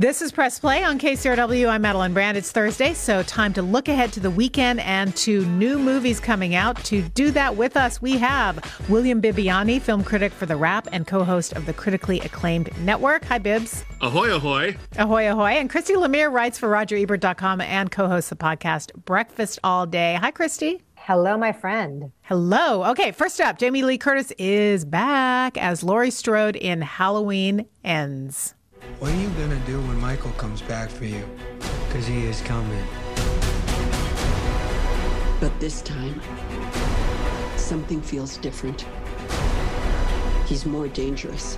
This is Press Play on KCRW. I'm Madeline Brand. It's Thursday, so time to look ahead to the weekend and to new movies coming out. To do that with us, we have William Bibbiani, film critic for The Wrap and co-host of the critically acclaimed network. Hi, Bibbs. Ahoy, ahoy. Ahoy, ahoy. And Christy Lemire writes for RogerEbert.com and co-hosts the podcast Breakfast All Day. Hi, Christy. Hello, my friend. Hello. Okay, first up, Jamie Lee Curtis is back as Laurie Strode in Halloween Ends. What are you gonna do when Michael comes back for you? Because he is coming. But this time, something feels different. He's more dangerous.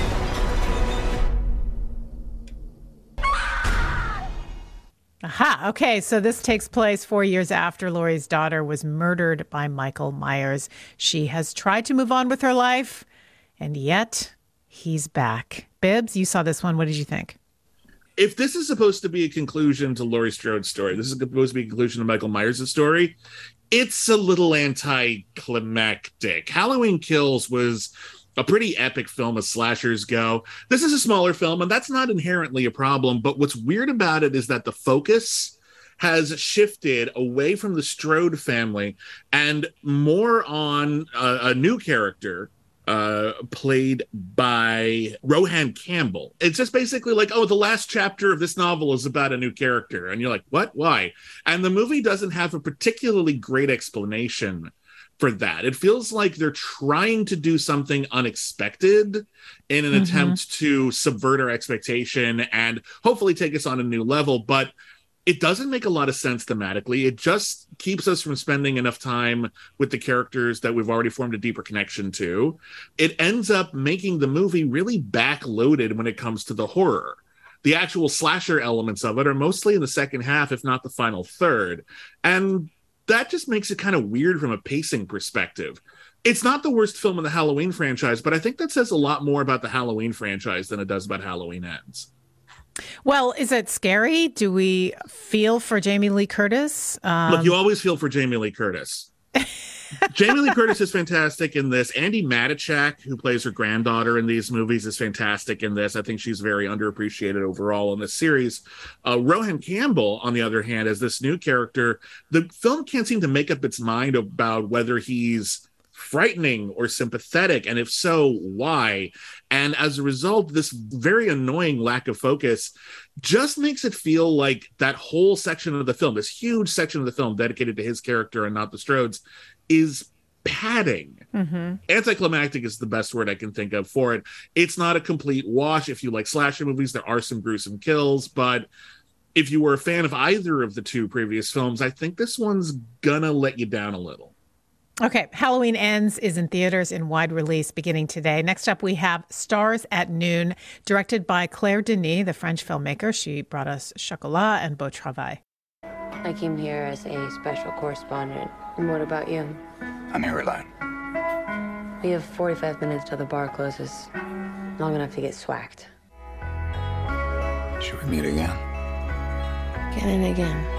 Aha. Okay, so this takes place 4 years after Laurie's daughter was murdered by Michael Myers. She has tried to move on with her life, and yet he's back. Bibbs, you saw this one. What did you think? If this is supposed to be a conclusion to Laurie Strode's story, this is supposed to be a conclusion to Michael Myers' story, it's a little anticlimactic. Halloween Kills was a pretty epic film as slashers go. This is a smaller film, and that's not inherently a problem. But what's weird about it is that the focus has shifted away from the Strode family and more on a new character played by Rohan Campbell. It's just basically like, oh, the last chapter of this novel is about a new character. And you're like, what? Why? And the movie doesn't have a particularly great explanation for that. It feels like they're trying to do something unexpected in an attempt to subvert our expectation and hopefully take us on a new level. But it doesn't make a lot of sense thematically. It just keeps us from spending enough time with the characters that we've already formed a deeper connection to. It ends up making the movie really backloaded when it comes to the horror. The actual slasher elements of it are mostly in the second half, if not the final third. And that just makes it kind of weird from a pacing perspective. It's not the worst film in the Halloween franchise, but I think that says a lot more about the Halloween franchise than it does about Halloween Ends. Well, is it scary? Do we feel for Jamie Lee Curtis? Look, you always feel for Jamie Lee Curtis. Jamie Lee Curtis is fantastic in this. Andy Matichak, who plays her granddaughter in these movies, is fantastic in this. I think she's very underappreciated overall in this series. Rohan Campbell, on the other hand, as this new character, the film can't seem to make up its mind about whether he's frightening or sympathetic, and if so, why? And as a result, this very annoying lack of focus just makes it feel like that whole section of the film, this huge section of the film dedicated to his character and not the Strodes, is padding. Anticlimactic is the best word I can think of for it. It's not a complete wash. If you like slasher movies, there are some gruesome kills, but if you were a fan of either of the two previous films, I think this one's gonna let you down a little. Okay, Halloween Ends is in theaters in wide release beginning today. Next up, we have Stars at Noon, directed by Claire Denis, the French filmmaker. She brought us Chocolat and Beau Travail. I came here as a special correspondent. And what about you? I'm here alone. We have 45 minutes till the bar closes. Long enough to get swacked. Should we meet again? Again and again.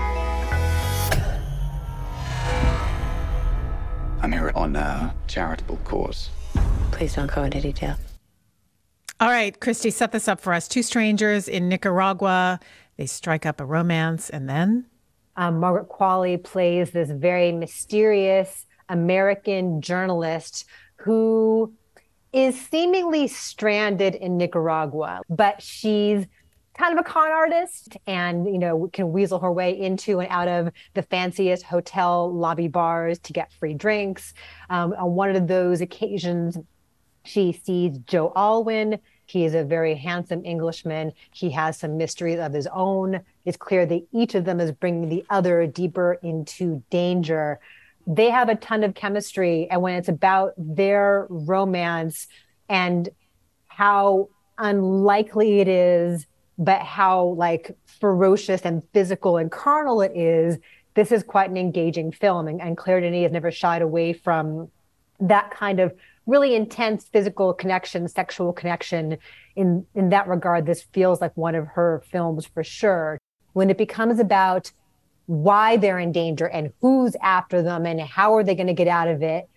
I'm here on a charitable cause. Please don't go into detail. All right, Christy, set this up for us. Two strangers in Nicaragua. They strike up a romance, and then? Margaret Qualley plays this very mysterious American journalist who is seemingly stranded in Nicaragua, but she's kind of a con artist and, you know, can weasel her way into and out of the fanciest hotel lobby bars to get free drinks. On one of those occasions, she sees Joe Alwyn. He is a very handsome Englishman. He has some mysteries of his own. It's clear that each of them is bringing the other deeper into danger. They have a ton of chemistry. And when it's about their romance and how unlikely it is, but how like ferocious and physical and carnal it is, this is quite an engaging film. And Claire Denis has never shied away from that kind of really intense physical connection, sexual connection. In that regard, this feels like one of her films for sure. When it becomes about why they're in danger and who's after them and how are they going to get out of it,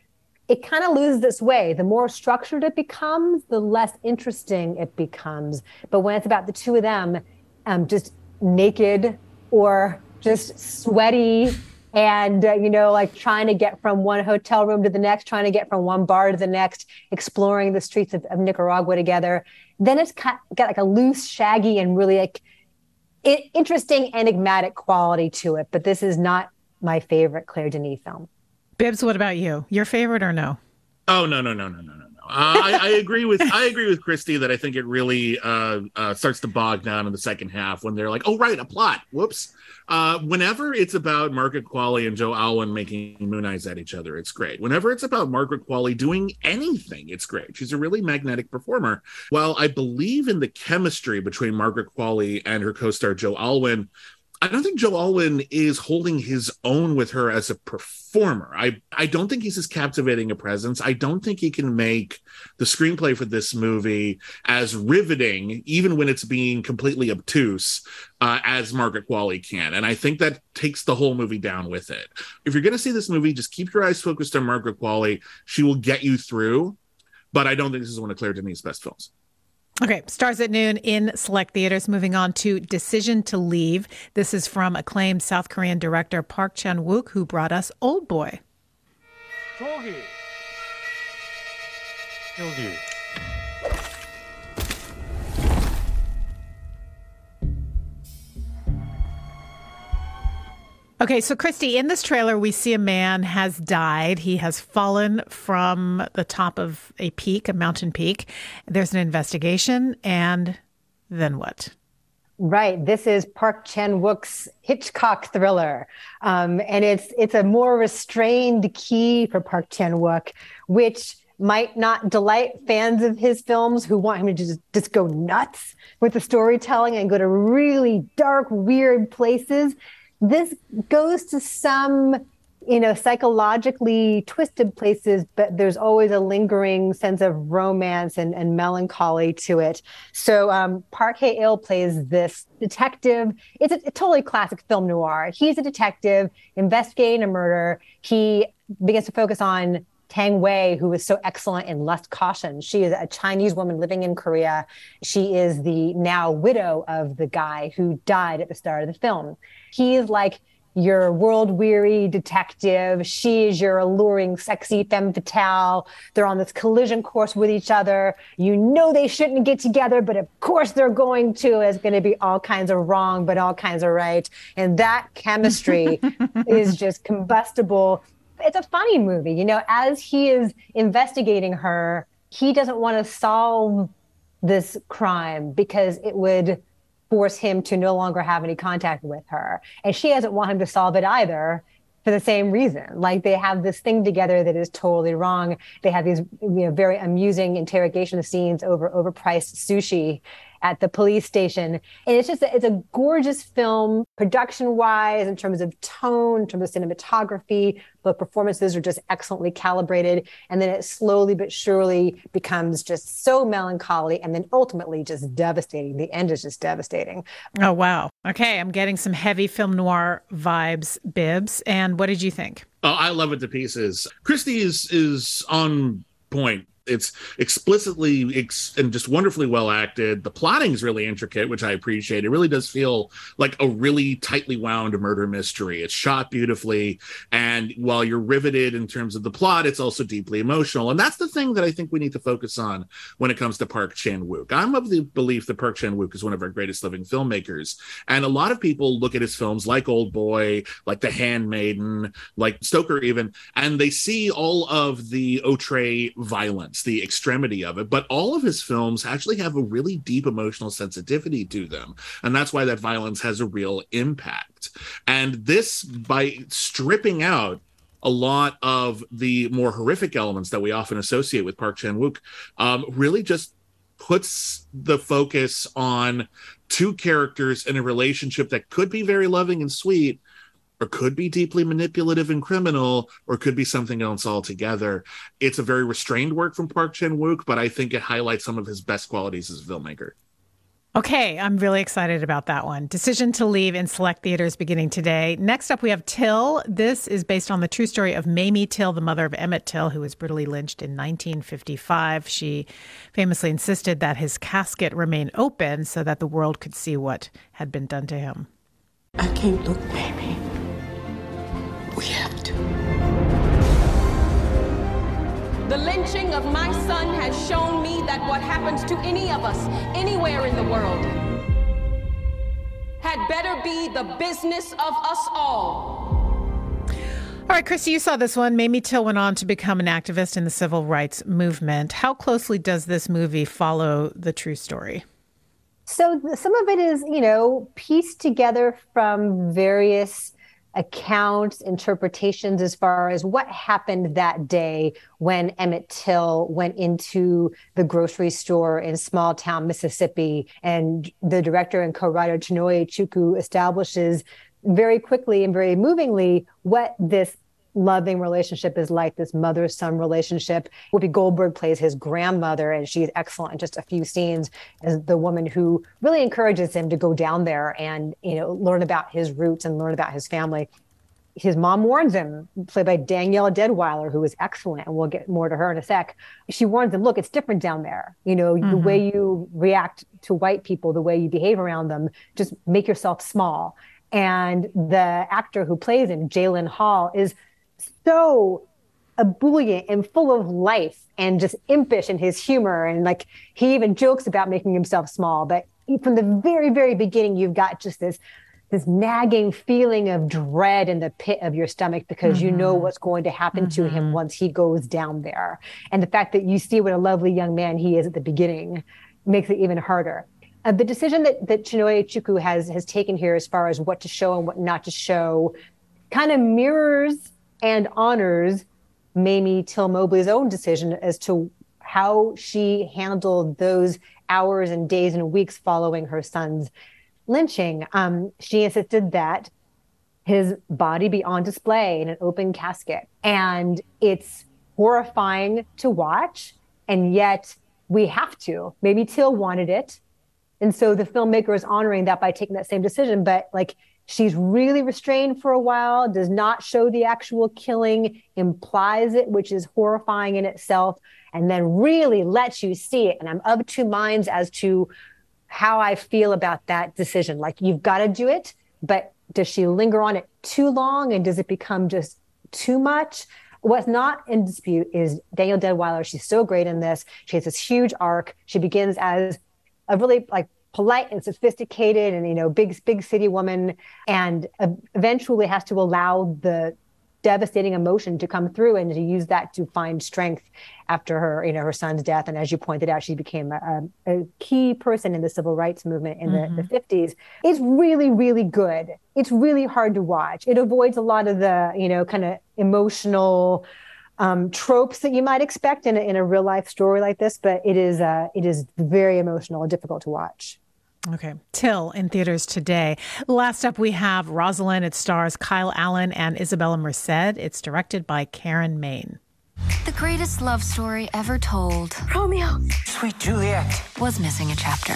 it kind of loses its way. The more structured it becomes, the less interesting it becomes. But when it's about the two of them, just naked or just sweaty and, like trying to get from one hotel room to the next, trying to get from one bar to the next, exploring the streets of Nicaragua together, then it's got like a loose, shaggy, and really like interesting, enigmatic quality to it. But this is not my favorite Claire Denis film. Bibbs, what about you? Your favorite or no? Oh, no. I agree with Christy that I think it really starts to bog down in the second half when they're like, oh, right, a plot. Whoops. Whenever it's about Margaret Qualley and Joe Alwyn making moon eyes at each other, it's great. Whenever it's about Margaret Qualley doing anything, it's great. She's a really magnetic performer. While I believe in the chemistry between Margaret Qualley and her co-star Joe Alwyn, I don't think Joe Alwyn is holding his own with her as a performer. I don't think he's as captivating a presence. I don't think he can make the screenplay for this movie as riveting, even when it's being completely obtuse, as Margaret Qualley can. And I think that takes the whole movie down with it. If you're going to see this movie, just keep your eyes focused on Margaret Qualley. She will get you through, but I don't think this is one of Claire Denis' best films. Okay, stars at noon in select theaters. Moving on to Decision to Leave. This is from acclaimed South Korean director Park Chan-wook, who brought us Old Boy. 저기. 여기. Okay, so Christy, in this trailer, we see a man has died. He has fallen from the top of a peak, a mountain peak. There's an investigation, and then what? Right. This is Park Chan-wook's Hitchcock thriller. And it's a more restrained key for Park Chan-wook, which might not delight fans of his films who want him to just go nuts with the storytelling and go to really dark, weird places. This goes to some, psychologically twisted places, but there's always a lingering sense of romance and melancholy to it. So Park Hae-il plays this detective. It's a totally classic film noir. He's a detective investigating a murder. He begins to focus on Tang Wei, who is so excellent in Lust Caution. She is a Chinese woman living in Korea. She is the now widow of the guy who died at the start of the film. He is like your world-weary detective. She is your alluring, sexy femme fatale. They're on this collision course with each other. You know they shouldn't get together, but of course they're going to. It's going to be all kinds of wrong, but all kinds of right. And that chemistry is just combustible. It's a funny movie. As he is investigating her, he doesn't want to solve this crime because it would force him to no longer have any contact with her. And she doesn't want him to solve it either for the same reason. Like, they have this thing together that is totally wrong. They have these very amusing interrogation scenes over overpriced sushi at the police station. And it's a gorgeous film, production-wise, in terms of tone, in terms of cinematography. The performances are just excellently calibrated. And then it slowly but surely becomes just so melancholy and then ultimately just devastating. The end is just devastating. Oh, wow. Okay, I'm getting some heavy film noir vibes, Bibbs. And what did you think? Oh, I love it to pieces. Christy is on point. It's explicitly and just wonderfully well acted. The plotting is really intricate, which I appreciate. It really does feel like a really tightly wound murder mystery. It's shot beautifully. And while you're riveted in terms of the plot, it's also deeply emotional. And that's the thing that I think we need to focus on when it comes to Park Chan-wook. I'm of the belief that Park Chan-wook is one of our greatest living filmmakers. And a lot of people look at his films like Old Boy, like The Handmaiden, like Stoker even, and they see all of the outre violence, the extremity of it, but all of his films actually have a really deep emotional sensitivity to them, and that's why that violence has a real impact. And this, by stripping out a lot of the more horrific elements that we often associate with Park Chan-wook, really just puts the focus on two characters in a relationship that could be very loving and sweet, or could be deeply manipulative and criminal, or could be something else altogether. It's a very restrained work from Park Chan-wook, but I think it highlights some of his best qualities as a filmmaker. Okay, I'm really excited about that one. Decision to Leave in select theaters beginning today. Next up, we have Till. This is based on the true story of Mamie Till, the mother of Emmett Till, who was brutally lynched in 1955. She famously insisted that his casket remain open so that the world could see what had been done to him. I can't look, Mamie. We have to. The lynching of my son has shown me that what happens to any of us, anywhere in the world, had better be the business of us all. All right, Christy, you saw this one. Mamie Till went on to become an activist in the civil rights movement. How closely does this movie follow the true story? So some of it is, pieced together from various accounts, interpretations as far as what happened that day when Emmett Till went into the grocery store in small town Mississippi. And the director and co-writer Chinonye Chukwu establishes very quickly and very movingly what this loving relationship is like, this mother-son relationship. Whoopi Goldberg plays his grandmother, and she's excellent in just a few scenes as the woman who really encourages him to go down there and, learn about his roots and learn about his family. His mom warns him, played by Danielle Deadwyler, who is excellent, and we'll get more to her in a sec. She warns him, look, it's different down there. The way you react to white people, the way you behave around them, just make yourself small. And the actor who plays him, Jalen Hall, is so ebullient and full of life and just impish in his humor. And he even jokes about making himself small. But from the very, very beginning, you've got just this nagging feeling of dread in the pit of your stomach because you know what's going to happen to him once he goes down there. And the fact that you see what a lovely young man he is at the beginning makes it even harder. The decision that Chinonye Chukwu has taken here as far as what to show and what not to show kind of mirrors and honors Mamie Till Mobley's own decision as to how she handled those hours and days and weeks following her son's lynching. She insisted that his body be on display in an open casket. And it's horrifying to watch, and yet we have to. Mamie Till wanted it. And so the filmmaker is honoring that by taking that same decision. But she's really restrained for a while, does not show the actual killing, implies it, which is horrifying in itself, and then really lets you see it. And I'm of two minds as to how I feel about that decision. You've got to do it, but does she linger on it too long, and does it become just too much? What's not in dispute is Danielle Deadwyler. She's so great in this. She has this huge arc. She begins as a really polite and sophisticated and, big city woman, and eventually has to allow the devastating emotion to come through and to use that to find strength after her son's death. And as you pointed out, she became a key person in the civil rights movement in the 50s. It's really, really good. It's really hard to watch. It avoids a lot of the, kind of emotional tropes that you might expect in a real life story like this, but it is very emotional and difficult to watch. Okay. Till in theaters today. Last up, we have Rosalind. It stars Kyle Allen and Isabella Merced. It's directed by Karen Maine. The greatest love story ever told. Romeo. Sweet Juliet. Was missing a chapter.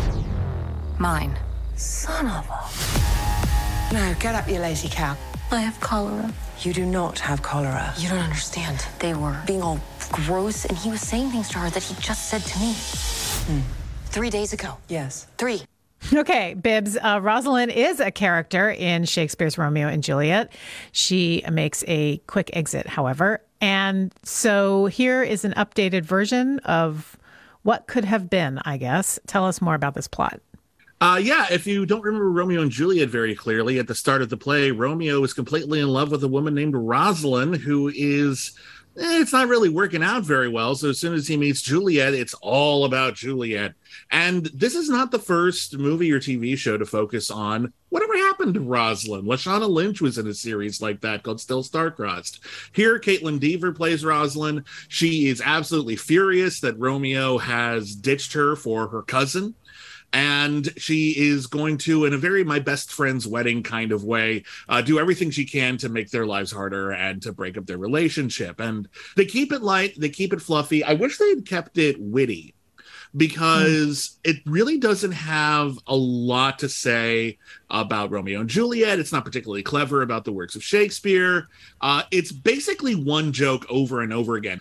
Mine. Son of a... No, get up, you lazy cow. I have cholera. You do not have cholera. You don't understand. They were being all gross, and he was saying things to her that he just said to me. 3 days ago. Yes. 3. Okay, Bibbs. Rosalind is a character in Shakespeare's Romeo and Juliet. She makes a quick exit, however. And so here is an updated version of what could have been, I guess. Tell us more about this plot. If you don't remember Romeo and Juliet very clearly, at the start of the play, Romeo is completely in love with a woman named Rosalind, who is... it's not really working out very well. So as soon as he meets Juliet, it's all about Juliet. And this is not the first movie or TV show to focus on whatever happened to Rosalind. Lashana Lynch was in a series like that called Still Star-Crossed. Here, Caitlin Dever plays Rosalind. She is absolutely furious that Romeo has ditched her for her cousin. And she is going to, in a very my best friend's wedding kind of way, do everything she can to make their lives harder and to break up their relationship. And they keep it light. They keep it fluffy. I wish they had kept it witty. because it really doesn't have a lot to say about Romeo and Juliet. It's not particularly clever about the works of Shakespeare. It's basically one joke over and over again.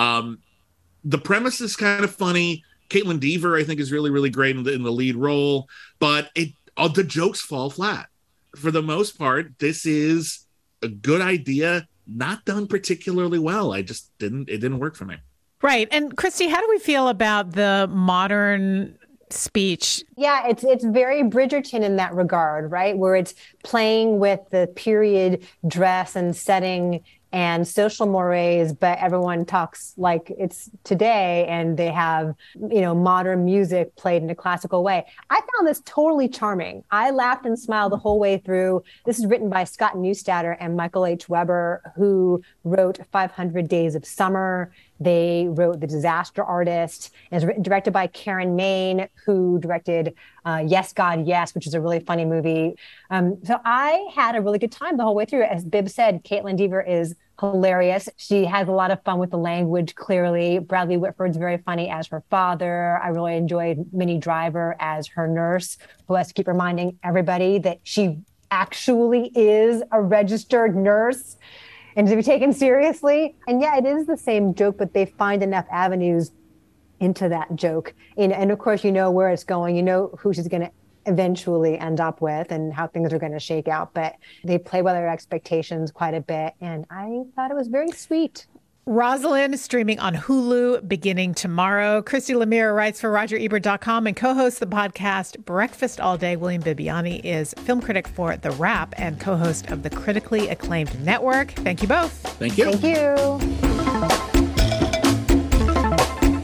The premise is kind of funny. Caitlin Dever, I think, is really, really great in the lead role, but the jokes fall flat. For the most part, this is a good idea, not done particularly well. It didn't work for me. Right. And Christy, how do we feel about the modern speech? Yeah, it's very Bridgerton in that regard, right? Where it's playing with the period dress and setting and social mores, but everyone talks like it's today, and they have, modern music played in a classical way. I found this totally charming. I laughed and smiled the whole way through. This is written by Scott Neustadter and Michael H. Weber, who wrote 500 Days of Summer. They wrote The Disaster Artist. And it's directed by Karen Maine, who directed Yes, God, Yes, which is a really funny movie. So I had a really good time the whole way through. As Bibb said, Caitlin Dever is hilarious. She has a lot of fun with the language, clearly. Bradley Whitford's very funny as her father. I really enjoyed Minnie Driver as her nurse, who has to keep reminding everybody that she actually is a registered nurse and to be taken seriously. And yeah, it is the same joke, but they find enough avenues into that joke. And of course, you know where it's going. You know who she's going to eventually end up with and how things are going to shake out. But they play with their expectations quite a bit. And I thought it was very sweet. Rosalind is streaming on Hulu beginning tomorrow. Christy Lemire writes for RogerEbert.com and co-hosts the podcast Breakfast All Day. William Bibbiani is film critic for The Wrap and co-host of the critically acclaimed network. Thank you both. Thank you. Thank you.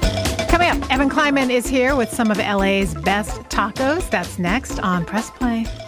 Coming up, Evan Kleiman is here with some of LA's best tacos. That's next on Press Play.